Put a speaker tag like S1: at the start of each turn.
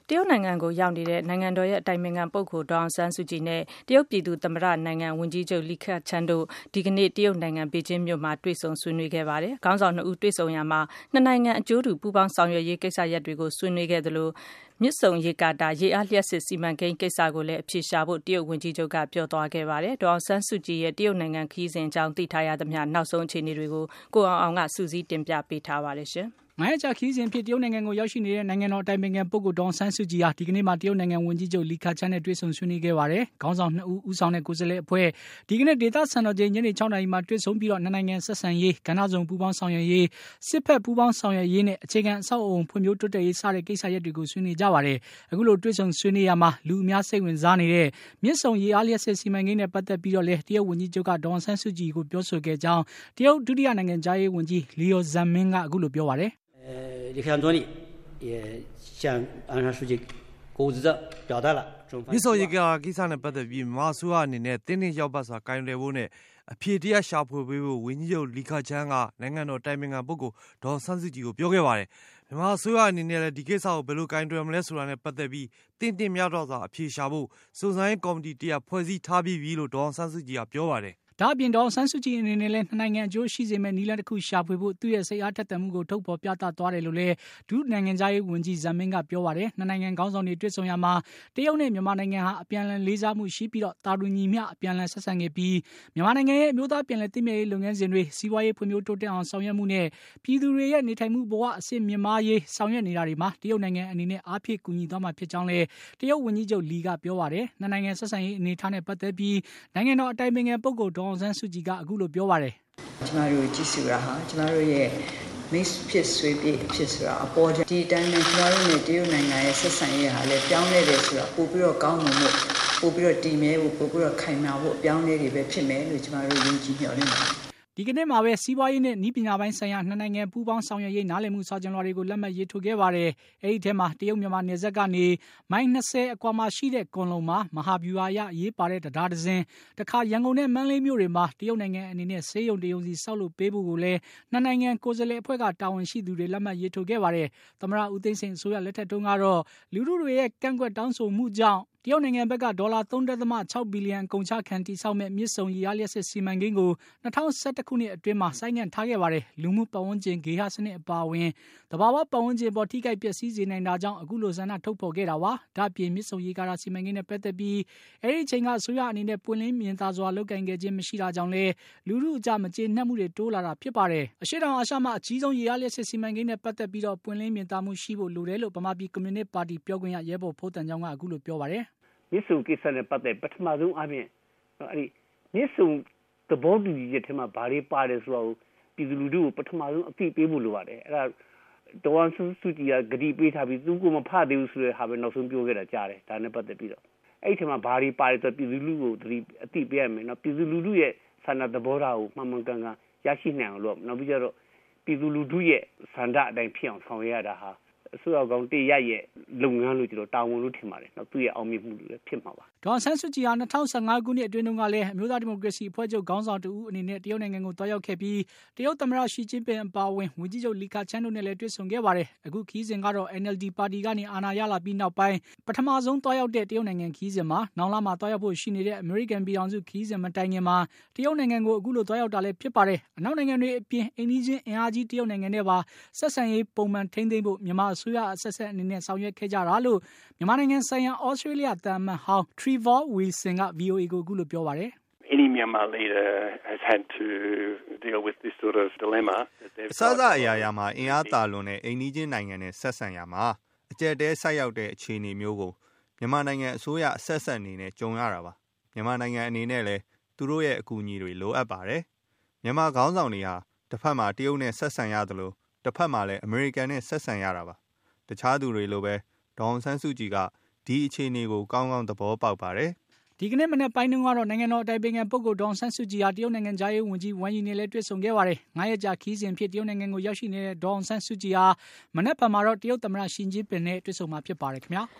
S1: တရုတ်နိုင်ငံကိုရောက်နေတဲ့နိုင်ငံတော်ရဲ့အတိုင်ပင်ခံပုဂ္ဂိုလ်ဒေါ်အောင်ဆန်းစုကြည်နဲ့တရုတ်ပြည်သူ့သမ္မတနိုင်ငံဝန်ကြီးချုပ်လီခချန်းတို့ဒီကနေ့တရုတ်နိုင်ငံဘေကျင်းမြို့မှာတွေ့ဆုံဆွေးနွေးခဲ့ပါတယ်။ခေါင်းဆောင်နှစ်ဦးတွေ့ဆုံရာမှာနှစ်နိုင်ငံအကျိုးတူပူးပေါင်းဆောင်ရွက်ရေးကိစ္စရပ်တွေကိုဆွေးနွေးခဲ့သလိုမြစ်ဆုံရေကာတာရေအားလျှပ်စစ်စီမံကိန်းကိစ္စကိုလည်းအဖြေရှာဖို့တရုတ်ဝန်ကြီးချုပ်ကပြောသွားခဲ့ပါတယ်။ဒေါ်အောင်ဆန်းစုကြည်ရဲ့တရုတ်နိုင်ငံခရီးစဉ်အကြောင်းသိထားရသမျှနောက်ဆုံးအခြေအနေတွေကိုကိုအောင်ကစုစည်းတင်ပြပေးထားပါတယ်ရှင်။
S2: 9 ရက်ကြာခရီးစဉ်ဖြစ်တရုတ်နိုင်ငံကိုရောက်ရှိနေတဲ့နိုင်ငံတော်အတိုင်ပင်ခံပုဂ္ဂိုလ်ဒေါ်အောင်ဆန်းစုကြည်ဟာဒီကနေ့မှတရုတ်နိုင်ငံဝန်ကြီးချုပ်လီခချန်းနဲ့တွေ့ဆုံဆွေးနွေးခဲ့ပါတယ်။ခေါင်းဆောင်နှစ်ဦးဦးဆောင်တဲ့ကိုယ်စားလှယ်အဖွဲ့ဒီကနေ့ဒေသစံတော်ချိန်ညနေ6 နာရီမှာတွေ့ဆုံပြီးတော့နှစ်နိုင်ငံဆက်ဆံရေးကဏ္ဍစုံပူးပေါင်းဆောင်ရွက်ရေးစစ်ဖက်ပူးပေါင်းဆောင်ရွက်ရေးနဲ့အခြေခံအဆောက်အအုံဖွံ့ဖြိုးတိုးတက်ရေးစတဲ့ကိစ္စရပ်တွေကိုဆွေးနွေးကြပါတယ်။အခုလိုတွေ့ဆုံဆွေးနွေးရမှာလူအများစိတ်ဝင်စားနေတဲ့မြစ်ဆုံရေအားလျှပ်စစ်စီမံကိန်းနဲ့ပတ်သက်ပြီးတော့လည်းတရုတ်ဝန်ကြီးချုပ်ကဒေါ်အောင်ဆန်းစုကြည်ကိုပြောဆိုခဲ့ကြောင်းတရုတ်ဒုတိယနိုင်ငံခြားရေးဝန်ကြီးလီယိုဇန်မင်းကအခုလိုပြောပါတယ်
S3: 李克强总理也向昂山书记购置的表达了中方
S4: မြစ်ဆုံရေကာကိစ္စနဲ့ပတ်သက်ပြီးမြန်မာအစိုးရအနေနဲ့တင်းတင်းရောက်ပတ်စွာကိုင်တွယ်ဖို့နဲ့အဖြေတရားရှာဖွေပေးဖို့ဝန်ကြီးချုပ်လီခချန်းကနိုင်ငံတော်တိုင်ပင်ခံပုဂ္ဂိုလ်ဒေါ်ဆန်းစုကြည်ကိုပြောခဲ့ပါတယ်။မြန်မာအစိုးရအနေနဲ့လည်းဒီကိစ္စကိုဘယ်လိုကိုင်တွယ်မလဲဆိုတာနဲ့ပတ်သက်ပြီးတင်းတင်းများတော့စွာအဖြေရှာဖို့စုံစမ်းရေးကော်မတီတရပ်ဖွဲ့စည်းထားပြီးပြီလို့ဒေါ်ဆန်းစုကြည်ကပြောပါတယ်။
S2: ဒါအပြင်ဒေါ်ဆန်းစုကြည်အနေနဲ့လည်းနှစ်နိုင်ငံအကျိုးရှိစေမယ့်နည်းလမ်းတစ်ခုရှာဖွေဖို့သူ့ရဲ့စိတ်အားထက်သန်မှုကိုထုတ်ဖော်ပြသသွားတယ်လို့လည်းဒုနိုင်ငံခြားရေးဝန်ကြီးဇန်မင်းကပြောပါတယ်။နှစ်နိုင်ငံခေါင်းဆောင်တွေတွေ့ဆုံရမှာတရုတ်နဲ့မြန်မာနိုင်ငံဟာအပြန်အလှန်လေးစားမှုရှိပြီးတော့တာတူညီမျှအပြန်အလှန်ဆက်ဆံခဲ့ပြီးမြန်မာနိုင်ငံရဲ့အမျိုးသားပြန်လည်တည်မြဲရေးလုပ်ငန်းစဉ်တွေစီးပွားရေးဖွံ့ဖြိုးတိုးတက်အောင်ဆောင်ရွက်မှုနဲ့ပြည်သူတွေရဲ့နေထိုင်မှုဘဝအဆင့်မြင့်မားရေးဆောင်ရွက်နေတာတွေမှာတရုတ်နိုင်ငံအနေနဲ့အားဖြည့်ကူညီသွားမှာဖြစ်ကြောင်းလည်းတရုတ်ဝန်ကြီးချုပ်လီကပြောပါတယ်။နှစ်နိုင်ငံဆက်ဆံရေးအနေအထားနဲ့ပတ်သက်ပြီးနိုင်ငံတော်အတိုင်ပင်ခံပုဂ္ဂိုလ်ဒေါ်အောင်ဆန်းစုကြည်ကအခုလိုပြောပါတယ်
S5: ကျမတို့ကြည့်စုတာဟာကျမတို့ရဲ့ mix ဖြစ်ဆွေးပြည့်ဖြစ်ဆိုတာအပေါ်ဒီအတိုင်းနဲ့ကျမတို့နဲ့တရုတ်နိုင်ငံရဲ့ဆက်ဆံရေးဟာလည်းပြောင်းလဲတယ်ဆိုတာပို့ပြီးတော့ကောင်းမှုပို့ပြီးတော့တည်မြဲဖို့ပို့ပြီးတော့ခိုင်မာဖို့အပြောင်းလဲတွေပဲဖြစ်မယ်လို့ကျမတို့ယုံကြည်မျှော်လင့်ပါတယ်
S2: ဒီကနေ့မှာပဲစီးပွားရေးနဲ့နည်းပညာပိုင်းဆိုင်ရာနှစ်နိုင်ငံပူးပေါင်းဆောင်ရွက်ရေးနားလည်မှုစာချုပ်တွေကိုလက်မှတ်ရေးထိုးခဲ့ပါတယ်။အဲဒီထဲမှာတရုတ်မြန်မာနယ်စပ်ကနေမိုင် 20အကွာမှာရှိတဲ့ကွန်လုံမှာမဟာဗျူဟာအရေးပါတဲ့တရားတစ်စင်းတခါရန်ကုန်နဲ့မန္တလေးမြို့တွေမှာတရုတ်နိုင်ငံအနေနဲ့ဆေးရုံတရုံစီဆောက်လုပ်ပေးဖို့ကိုလည်းနှစ်နိုင်ငံကိုယ်စားလှယ်အဖွဲ့ကတာဝန်ရှိသူတွေလက်မှတ်ရေးထိုးခဲ့ပါတယ်။သမ္မတဦးသိန်းစိန်အစိုးရလက်ထက်တုန်းကတော့လူထုတွေရဲ့ကန့်ကွက်တောင်းဆိုမှုကြောင့်တရုတ်နိုင်ငံဘက်ကဒေါ်လာ 3.6 ဘီလီယံအကုန်ချခံတည်ဆောက်မဲ့မြစ်ဆုံရေအားလျှပ်စစ်စီမံကိန်းကို2011ခုနှစ်အတွင်းမှာဆိုင်းငံ့ထားခဲ့ပါတယ်။လူမှုပတ်ဝန်းကျင်ဂေဟစနစ်အပါအဝင်သဘာဝပတ်ဝန်းကျင်ပေါ်ထိခိုက်ပျက်စီးစေနိုင်တာကြောင့်အခုလိုဆန္ဒထုတ်ဖော်ခဲ့တာပါ။ဒါ့အပြင်မြစ်ဆုံရေကာတာစီမံကိန်းနဲ့ပတ်သက်ပြီးအဲဒီအချိန်ကအစိုးရအနေနဲ့ပွင့်လင်းမြင်သာစွာလုပ်ကိုင်ခဲ့ခြင်းမရှိတာကြောင့်လည်းလူထုအကြမကျေနပ်မှုတွေတိုးလာတာဖြစ်ပါတယ်။အရှေ့တောင်အာရှမှာအကြီးဆုံးရေအားလျှပ်စစ်စီမံကိန်းနဲ့ပတ်သက်ပြီးတော့ပွင့်လင်းမြင်သာမှုရှိဖို့လိုတယ်လို့ဗမာပြည်ကွန်မြူနစ်ပါတီပြောခွင့်ရရဲဘော်ဖိုးတန်ကြောင့်ကအခုလိုပြောပါတယ်
S3: မြစ်ဆုံကိစ္စနဲ့ပတ်သက်ပထမဆုံးအပြင်အဲ့ဒီမြစ်ဆုံသဘောတူညီချက်ထဲမှာဘာတွေပါတယ်ဆိုတော့ပြည်သူလူထုကိုပထမဆုံးအသိပေးဖို့လိုပါတယ်အဲ့ဒါဒေါ်အောင်ဆန်းစုကြည်ကဂတိပေးထားပြီးသူကမဖတ်သေးဘူးဆိုတဲ့ဟာပဲနောက်ဆုံးပြောခဲ့တာကြားတယ်ဒါနဲ့ပတ်သက်ပြီးတော့အဲ့ဒီထဲမှာဘာတွေပါတယ်ဆိုပြည်သူလူထုကိုအသိပေးရမယ်နော်ပြည်သူလူထုရဲ့ဆန္ဒသဘောထားကိုမှန်မှန်ကန်ကန်ရရှိနိုင်အောင်လို့နောက်ပြီးတော့ပြည်သူလူထုရဲ့ဆန္ဒအတိုင်းဖြစ်အောင်ဆောင်ရွက်ရတာဟာအစိုးရကောင်တရရဲ့လုပ်ငန်းလို့ကျွန်တော်တာဝန်လို့ထင်ပါတယ်နော်သူ့ရဲ့အောင်မြင်မှုလည်းဖြစ်မှာပါ
S2: ဒေါ်ဆန်းစုကြည်ဟာ2015ခုနှစ်အတွင်းတုန်းကလည်းအမျိုးသားဒီမိုကရေစီအဖွဲ့ချုပ်ခေါင်းဆောင်တဦးအနေနဲ့တရုတ်နိုင်ငံကိုတွားရောက်ခဲ့ပြီးတရုတ်သမ္မတရှီကျင်းပင်အပါအဝင်ဝန်ကြီးချုပ်လီခချန်းတို့နဲ့လည်းတွေ့ဆုံခဲ့ပါတယ်အခုခီးစဉ်ကတော့ NLD ပါတီကနေအာဏာရလာပြီးနောက်ပိုင်းပထမဆုံးတွားရောက်တဲ့တရုတ်နိုင်ငံခီးစဉ်မှာနောင်လမှာတွားရောက်ဖို့ရှိနေတဲ့အမေရိကန်ပြည်ထောင်စုခီးစဉ်မတိုင်ခင်မှာတရုတ်နိုင်ငံကိုအခုလိုတွားရောက်တာလည်းဖြစ်ပါတယ်အနောက်နိုင်ငံတွေအပြင်အိမ်နီးချင်းအင်အားကြီးတရုတ်နိုင်ငံတွေပါဆက်ဆံရေးပုံမှန်ထိန်းသိမ်းဖို့မြန်မာအစိုးရအဆက်ဆက်အနေနဲ့ဆောင်ရွက်ခဲ့ကြတာလို့မြန်မာနိုင်ငံဆိုင်ရာဩစတြေးလျသံအမတ်ဟောင်း Trevor Wilson က VOA ကိုအခုလိုပြောပါတယ်
S6: Any Myanmar leader has had to deal with this sort of dilemma.
S7: အစစအရာရာမှာအင်အားတာလွန်တဲ့အိမ်နီးချင်းနိုင်ငံနဲ့ဆက်ဆံရမှာအကျက်တဲဆိုက်ရောက်တဲ့အခြေအနေမျိုးကိုမြန်မာနိုင်ငံအစိုးရအဆက်ဆက်အနေနဲ့ကြုံရတာပါမြန်မာနိုင်ငံအနေနဲ့လည်းသူတို့ရဲ့အကူအညီတွေလိုအပ်ပါတယ်မြန်မာခေါင်းဆောင်တွေဟာတစ်ဖက်မှာတရုတ်နဲ့ဆက်ဆံရသလိုတစ်ဖက်မှာလည်းအမေရိကန်နဲ့ဆက်ဆံရတာပါတခြားသူတွေလိုပဲဒေါ်အောင်ဆန်းစုကြည်ကဒီအခြေအနေကိုကောင်းကောင်းသဘောပေါက်ပါတယ်
S2: ဒီကနေ့မနေ့ပိုင်းတုန်းကတော့နိုင်ငံတော်အတိုင်ပင်ခံပုဂ္ဂိုလ်ဒေါ်အောင်ဆန်းစုကြည်ဟာတရုတ်နိုင်ငံသားရေးဝန်ကြီးဝမ်ယီနဲ့လည်းတွေ့ဆုံခဲ့ပါတယ်။9 ရက်ကြာခီးစဉ်ဖြစ်တရုတ်နိုင်ငံကိုရောက်ရှိနေတဲ့ဒေါ်အောင်ဆန်းစုကြည်ဟာမနက်ဖြန်မှာတော့တရုတ်သမ္မတရှီကျင်းပင်နဲ့တွေ့ဆုံမှာဖြစ်ပါတယ်ခင်ဗျာ။